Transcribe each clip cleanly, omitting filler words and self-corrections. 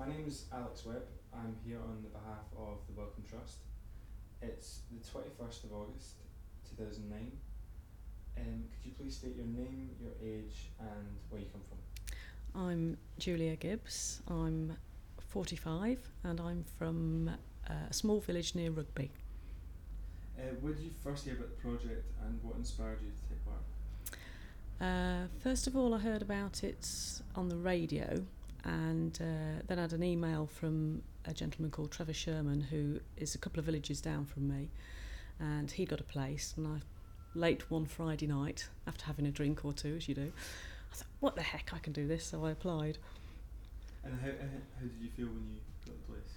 My name is Alex Webb. I'm here on the behalf of the Wellcome Trust. It's the 21st of August 2009. Could you please state your name, your age and where you come from? I'm Julia Gibbs. I'm 45 and I'm from a small village near Rugby. Where did you first hear about the project and what inspired you to take part? First of all, I heard about it on the radio, and then I had an email from a gentleman called Trevor Sherman, who is a couple of villages down from me, and he got a place, and late one Friday night, after having a drink or two, as you do, I thought, what the heck, I can do this, so I applied. And how did you feel when you got the place?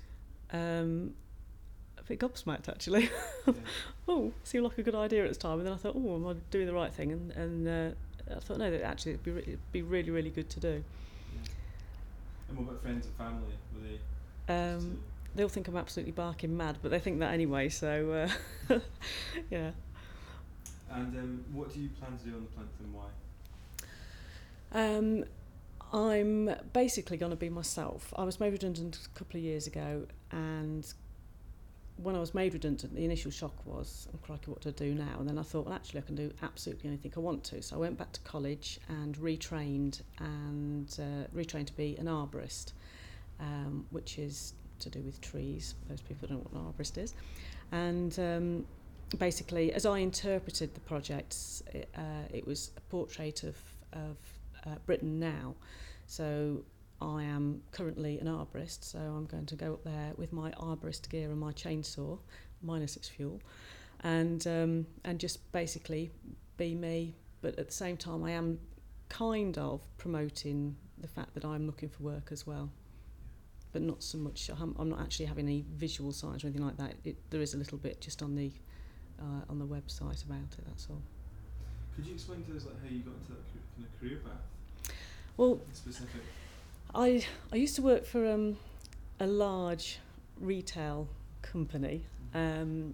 A bit gobsmacked, actually. Yeah. Oh, seemed like a good idea at the time, and then I thought, oh, am I doing the right thing? And I thought, no, that actually it'd be really, really good to do. Yeah. And what about friends and family? Were they? They all think I'm absolutely barking mad, but they think that anyway, so yeah. And what do you plan to do on the plinth and why? I'm basically going to be myself. I was made redundant a couple of years ago, and when I was made redundant, the initial shock was, oh crikey, what do I do now? And then I thought, well, actually, I can do absolutely anything I want to. So I went back to college and retrained to be an arborist, which is to do with trees. Those people don't know what an arborist is. And basically, as I interpreted the projects, it was a portrait of Britain now. So I am currently an arborist, so I'm going to go up there with my arborist gear and my chainsaw, minus its fuel, and just basically be me. But at the same time, I am kind of promoting the fact that I'm looking for work as well. But not so much. I'm not actually having any visual signs or anything like that. There is a little bit just on the website about it. That's all. Could you explain to us how you got into that kind of career path? Well, specific. I used to work for a large retail company, and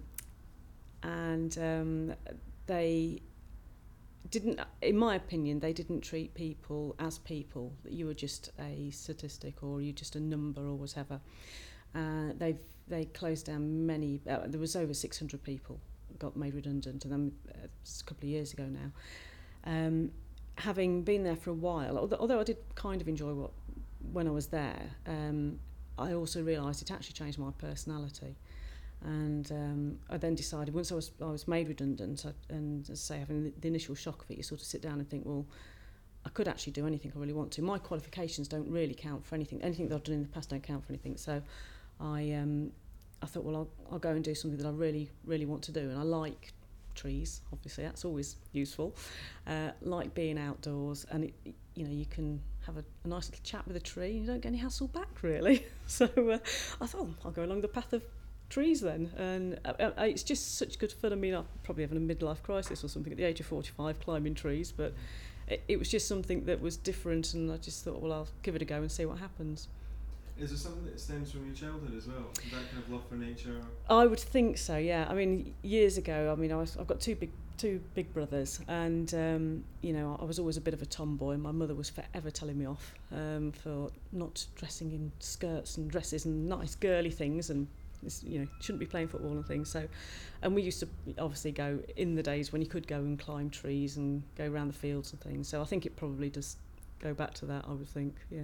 they didn't, in my opinion, they didn't treat people as people, that you were just a statistic or you're just a number or whatever. They closed down many, there was over 600 people got made redundant, and then a couple of years ago now. Having been there for a while, although I did kind of enjoy when I was there, I also realised it actually changed my personality. And I then decided, once I was made redundant, and as I say, having the initial shock of it, you sort of sit down and think, well, I could actually do anything I really want to. My qualifications don't really count for anything. Anything that I've done in the past don't count for anything. So I thought, well, I'll go and do something that I really, really want to do. And I like trees, obviously, that's always useful. Like being outdoors, and you can have a nice little chat with a tree, and you don't get any hassle back, really. So I thought, I'll go along the path of trees then, and it's just such good fun. I mean, I'm probably having a midlife crisis or something at the age of 45, climbing trees, but it was just something that was different, and I just thought, well, I'll give it a go and see what happens. Is there something that stems from your childhood as well? That kind of love for nature? I would think so, yeah. I mean, years ago, I've got two big brothers, and I was always a bit of a tomboy. My mother was forever telling me off for not dressing in skirts and dresses and nice girly things, and shouldn't be playing football and things. So, and we used to obviously go in the days when you could go and climb trees and go around the fields and things. So I think it probably does go back to that, I would think, yeah.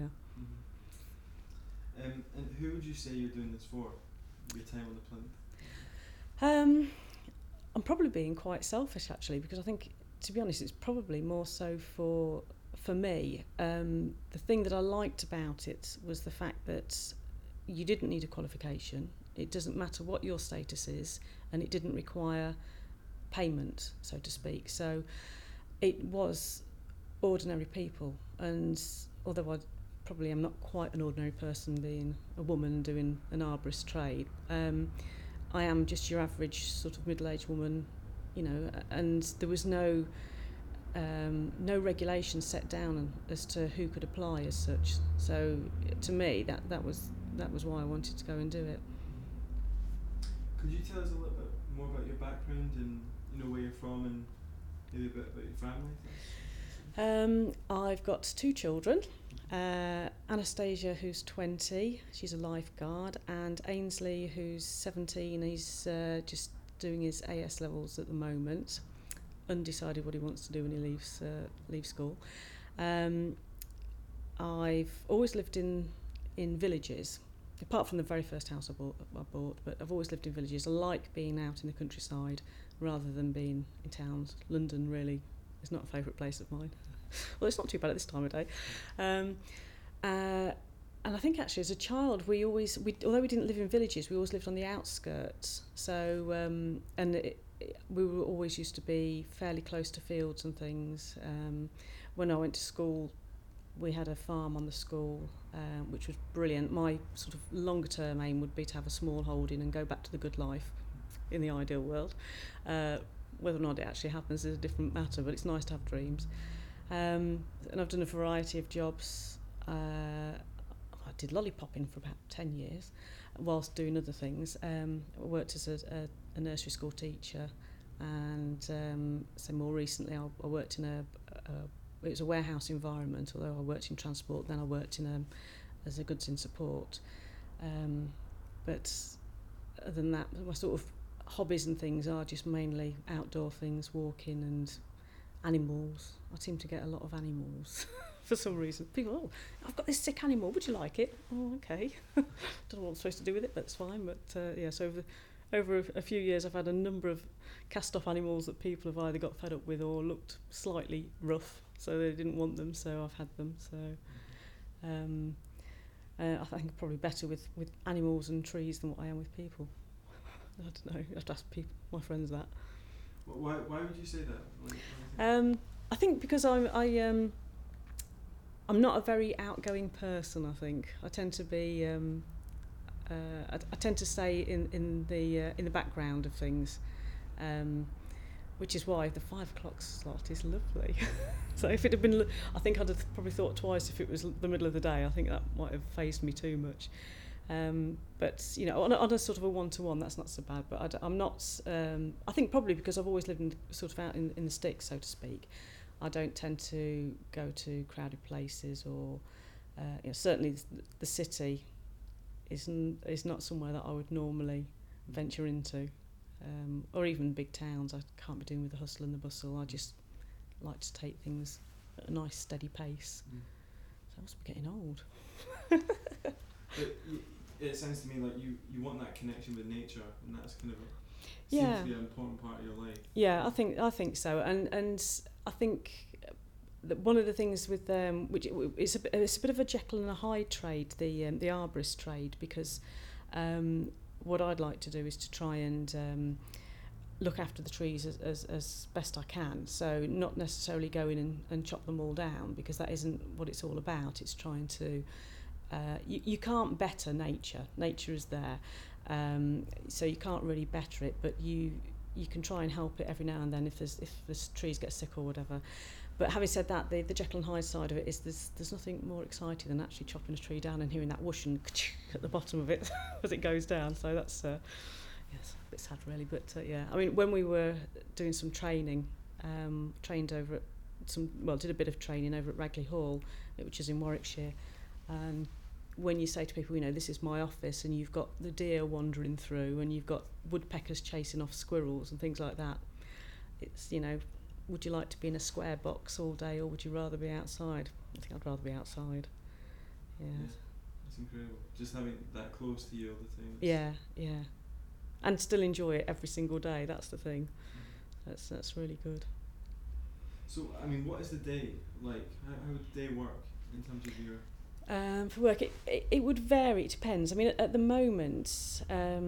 And who would you say you're doing this for, your time on the plinth? I'm probably being quite selfish, actually, because I think, to be honest, it's probably more so for me. The thing that I liked about it was the fact that you didn't need a qualification. It doesn't matter what your status is, and it didn't require payment, so to speak. So it was ordinary people, and although I probably am not quite an ordinary person, being a woman doing an arborist trade, I am just your average sort of middle-aged woman, and there was no regulation set down as to who could apply as such. So to me, that was why I wanted to go and do it. Could you tell us a little bit more about your background and where you're from, and maybe a bit about your family? I've got two children. Anastasia, who's 20, she's a lifeguard, and Ainsley, who's 17, he's just doing his AS levels at the moment, undecided what he wants to do when he leaves school. I've always lived in villages, apart from the very first house I bought, but I've always lived in villages. I like being out in the countryside rather than being in towns. London really is not a favourite place of mine. Well, it's not too bad at this time of day. And I think actually as a child although we didn't live in villages, we always lived on the outskirts. So we were always used to be fairly close to fields and things. When I went to school, we had a farm on the school, which was brilliant. My sort of longer term aim would be to have a small holding and go back to the good life in the ideal world. Whether or not it actually happens is a different matter, but it's nice to have dreams. And I've done a variety of jobs. I did lollipopping for about 10 years whilst doing other things. I worked as a nursery school teacher, and so more recently I worked in it was a warehouse environment, although I worked in transport. Then I worked as a goods in support. But other than that, my sort of hobbies and things are just mainly outdoor things, walking and animals. I seem to get a lot of animals for some reason. People, I've got this sick animal, would you like it? Oh, okay. Don't know what I'm supposed to do with it, but it's fine. But so over a few years I've had a number of cast-off animals that people have either got fed up with or looked slightly rough, so they didn't want them, so I've had them. So I think I'm probably better with animals and trees than what I am with people. I don't know, I have to ask my friends that. Why would you say that? I think because I'm not a very outgoing person. I think I tend to be. I tend to stay in the background of things, which is why the 5 o'clock slot is lovely. So if it had been, I think I'd have probably thought twice if it was the middle of the day. I think that might have fazed me too much. But you know, on a sort of a one-to-one, that's not so bad. But I'm not. I think probably because I've always lived sort of out in the sticks, so to speak. I don't tend to go to crowded places, or certainly the city is not somewhere that I would normally venture into, or even big towns. I can't be doing with the hustle and the bustle. I just like to take things at a nice steady pace. So I must be getting old. It sounds to me like you want that connection with nature, and that's kind of seems to be an important part of your life. Yeah, I think so, and I think that one of the things with which it's a bit of a Jekyll and a Hyde trade, the arborist trade, because what I'd like to do is to try and look after the trees as best I can. So not necessarily go in and chop them all down, because that isn't what it's all about. It's trying to you can't better nature. Nature is there, so you can't really better it, but you can try and help it every now and then if the trees get sick or whatever. But having said that, the Jekyll and Hyde side of it is there's nothing more exciting than actually chopping a tree down and hearing that whoosh and at the bottom of it as it goes down. So that's yes, a bit sad really. But yeah, I mean, when we were doing some training, trained over at did a bit of training over at Ragley Hall, which is in Warwickshire. And when you say to people, this is my office, and you've got the deer wandering through, and you've got woodpeckers chasing off squirrels and things like that, it's, would you like to be in a square box all day, or would you rather be outside? I think I'd rather be outside. Yeah. That's incredible. Just having that close to you all the time. Yeah. And still enjoy it every single day. That's the thing. That's really good. So, I mean, what is the day like? How would the day work in terms of your... For work, it would vary. It depends. I mean, at the moment,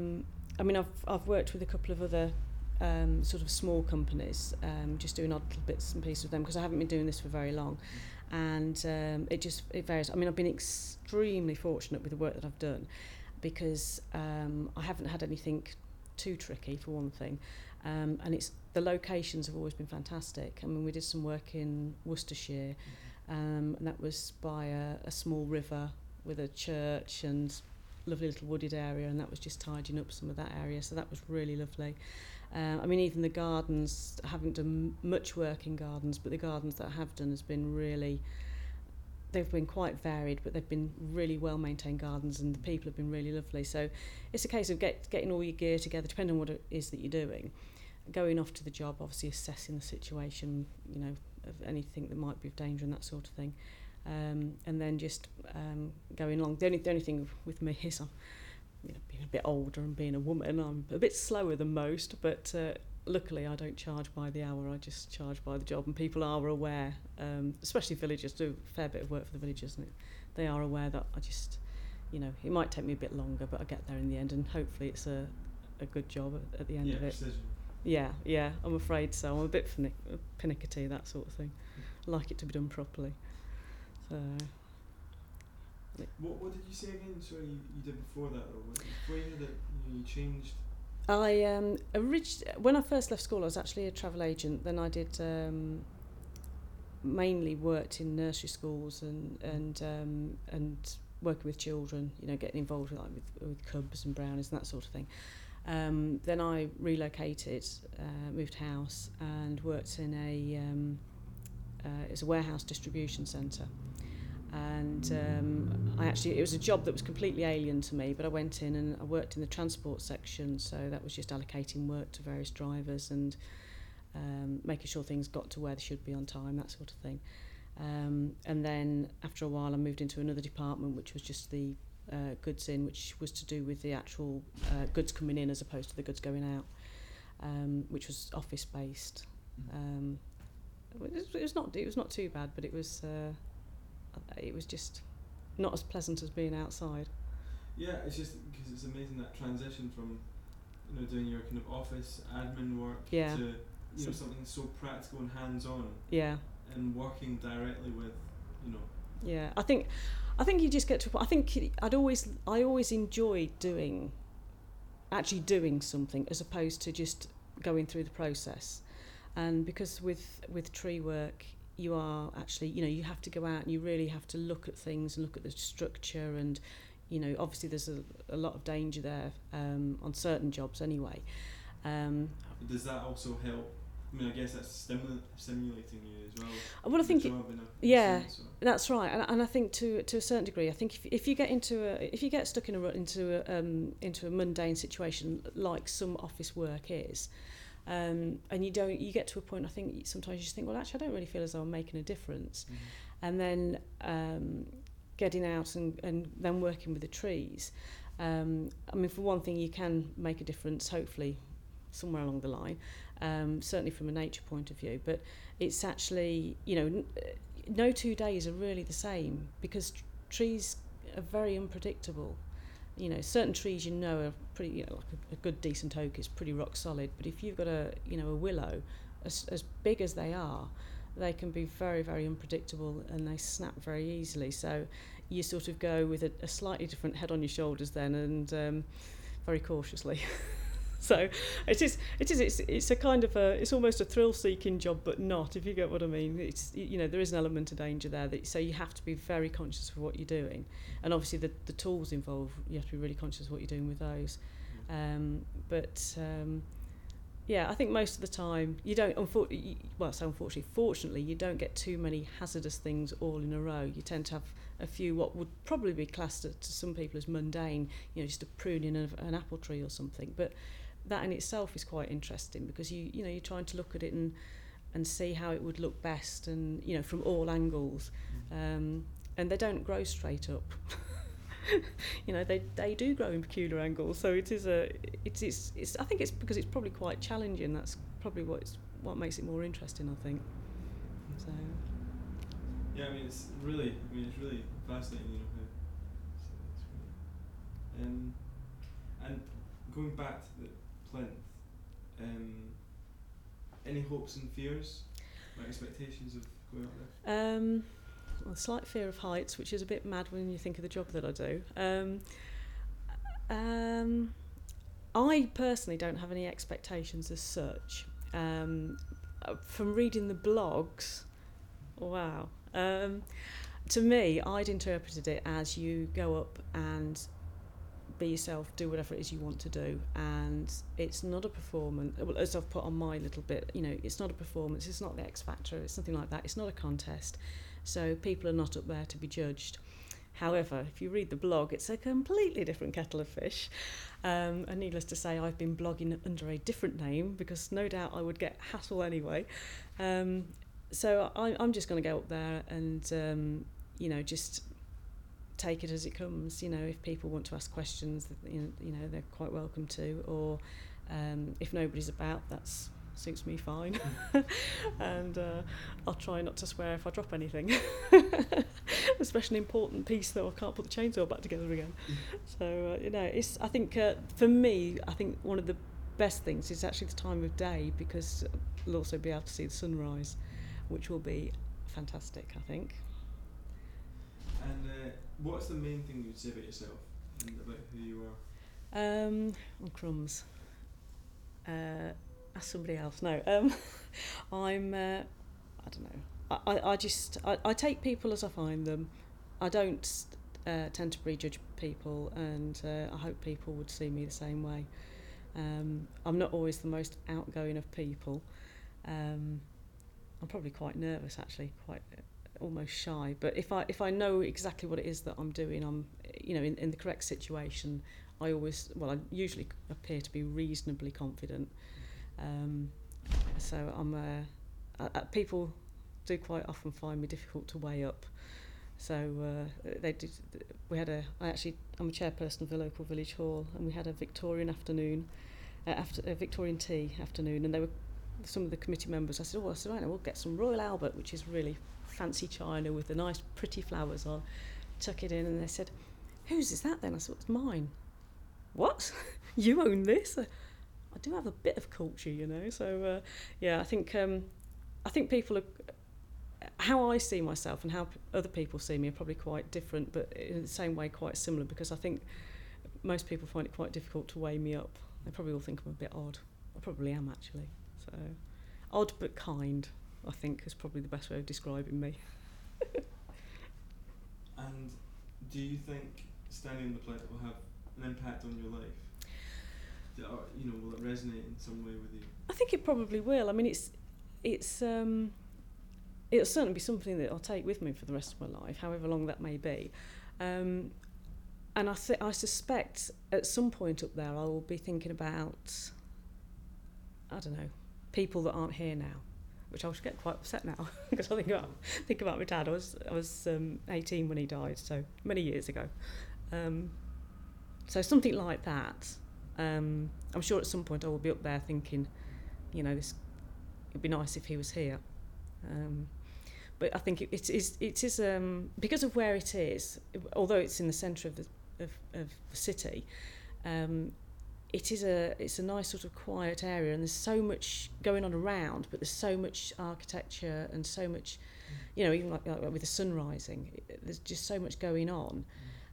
I've worked with a couple of other sort of small companies, just doing odd little bits and pieces with them, because I haven't been doing this for very long, and it varies. I mean, I've been extremely fortunate with the work that I've done, because I haven't had anything too tricky, for one thing, and the locations have always been fantastic. I mean, we did some work in Worcestershire. And that was by a small river with a church and lovely little wooded area, and that was just tidying up some of that area, so that was really lovely. I mean, even the gardens, I haven't done much work in gardens, but the gardens that I have done has been really they've been quite varied, but they've been really well-maintained gardens, and the people have been really lovely. So it's a case of getting all your gear together, depending on what it is that you're doing, going off to the job, obviously assessing the situation, of anything that might be of danger and that sort of thing, and then just going along. The only thing with me is I'm being a bit older and being a woman, I'm a bit slower than most, but luckily I don't charge by the hour, I just charge by the job, and people are aware, especially villagers do a fair bit of work for the villagers, and they are aware that I just, it might take me a bit longer, but I get there in the end, and hopefully it's a good job at the end of it. Precision. Yeah, I'm afraid so. I'm a bit finicky, that sort of thing. I like it to be done properly. So. What did you say again? Sorry, you did before that, or before you did it, you changed? I when I first left school, I was actually a travel agent. Then I did mainly worked in nursery schools and working with children. Getting involved with cubs and brownies and that sort of thing. Then I relocated, moved house, and worked in it's a warehouse distribution centre. And it was a job that was completely alien to me, but I went in and I worked in the transport section, so that was just allocating work to various drivers and making sure things got to where they should be on time, that sort of thing. And then after a while I moved into another department, which was just the goods in, which was to do with the actual goods coming in as opposed to the goods going out, which was office based. It was not too bad, but it was just not as pleasant as being outside. Yeah, it's just because it's amazing that transition from doing your kind of office admin work to something so practical and hands-on. Yeah. And working directly with Yeah, I think you just get to. I think I always enjoyed doing something as opposed to just going through the process, and because with tree work you are actually you have to go out and you really have to look at things and look at the structure, and obviously there's a lot of danger there on certain jobs anyway. Does that also help? I mean, I guess that's stimulating you as well. Well, I think that's right, and I think to a certain degree, I think if you get stuck in a rut into a mundane situation like some office work is, and you get to a point, I think sometimes you just think, well, actually, I don't really feel as though I'm making a difference, and then getting out and then working with the trees. I mean, for one thing, you can make a difference, hopefully, somewhere along the line. Certainly from a nature point of view, but it's actually, no 2 days are really the same, because trees are very unpredictable. Certain trees are pretty, like a good decent oak is pretty rock solid, but if you've got a willow, as big as they are, they can be very, very unpredictable, and they snap very easily. So you sort of go with a slightly different head on your shoulders then, and very cautiously. So it's a kind of it's almost a thrill-seeking job, but not, if you get what I mean. It's there is an element of danger there, so you have to be very conscious of what you're doing, and obviously the tools involved, you have to be really conscious of what you're doing with those. I think most of the time you don't. Fortunately, you don't get too many hazardous things all in a row. You tend to have a few what would probably be classed to some people as mundane, just a pruning of an apple tree or something, but that in itself is quite interesting, because you're trying to look at it and see how it would look best, and from all angles, and they don't grow straight up. They do grow in peculiar angles, so it's I think it's because it's probably quite challenging. That's probably what makes it more interesting, I think. So yeah, it's really fascinating, and going back to the plinth, any hopes and fears, or expectations of going up there? A slight fear of heights, which is a bit mad when you think of the job that I do. I personally don't have any expectations as such. From reading the blogs, wow. To me, I'd interpreted it as you go up and be yourself, do whatever it is you want to do, and it's not a performance. Well, as I've put on my little bit, it's not a performance, it's not the X Factor, it's nothing like that, it's not a contest. So people are not up there to be judged. However, if you read the blog, it's a completely different kettle of fish. And needless to say, I've been blogging under a different name because no doubt I would get hassle anyway. So I'm just going to go up there and, just take it as it comes. If people want to ask questions, they're quite welcome to. Or if nobody's about, that's suits me fine. And I'll try not to swear if I drop anything. Especially an important piece though, I can't put the chainsaw back together again. So I think for me, I think one of the best things is actually the time of day, because we'll also be able to see the sunrise, which will be fantastic, I think. And what's the main thing you'd say about yourself and about who you are? Crumbs. Ask somebody else. No, I'm. I don't know. I take people as I find them. I don't tend to prejudge people, and I hope people would see me the same way. I'm not always the most outgoing of people. I'm probably quite nervous, actually, quite almost shy. But if I know exactly what it is that I'm doing, I'm in the correct situation. I usually appear to be reasonably confident. So people do quite often find me difficult to weigh up. So I'm a chairperson of the local village hall, and we had a Victorian afternoon, a Victorian tea afternoon, and they were some of the committee members. I said, right, we'll get some Royal Albert, which is really fancy china with the nice pretty flowers on, tuck it in, and they said, whose is that then? I said, it's mine. What? You own this? I do have a bit of culture, So I think people are, how I see myself and how other people see me are probably quite different, but in the same way quite similar, because I think most people find it quite difficult to weigh me up. They probably all think I'm a bit odd. I probably am, actually. So odd but kind, I think, is probably the best way of describing me. And do you think standing in the plate will have an impact on your life? Will it resonate in some way with you? I think it probably will. I mean, it'll certainly be something that I'll take with me for the rest of my life, however long that may be. And I suspect at some point up there I will be thinking about, I don't know, people that aren't here now, which I should get quite upset now because I think about my dad. I was 18 when he died, so many years ago. So something like that. I'm sure at some point I will be up there thinking, it'd be nice if he was here. But I think it is because of where it is, although it's in the centre of the city. It's a nice sort of quiet area, and there's so much going on around, but there's so much architecture and so much, even like with the sun rising, there's just so much going on.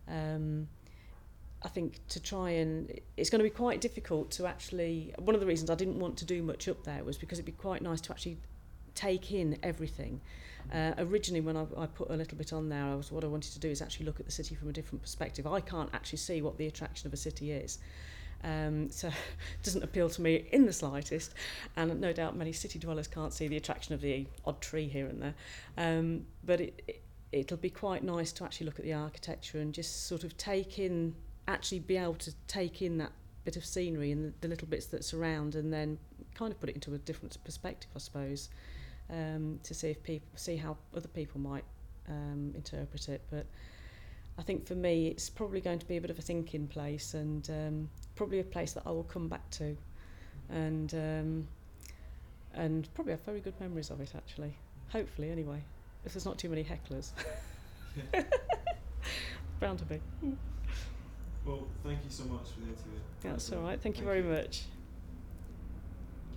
I think it's going to be quite difficult to actually, one of the reasons I didn't want to do much up there was because it'd be quite nice to actually take in everything. Originally, when I put a little bit on there, what I wanted to do is actually look at the city from a different perspective. I can't actually see what the attraction of a city is. So it doesn't appeal to me in the slightest, and no doubt many city dwellers can't see the attraction of the odd tree here and there. But it'll be quite nice to actually look at the architecture and just sort of be able to take in that bit of scenery and the little bits that surround, and then kind of put it into a different perspective, I suppose, to see how other people might interpret it. But I think for me it's probably going to be a bit of a thinking place, and probably a place that I will come back to, and probably have very good memories of it, actually. Hopefully, anyway, if there's not too many hecklers. Bound to be. Well, thank you so much for the interview. That's all right. Thank you very much.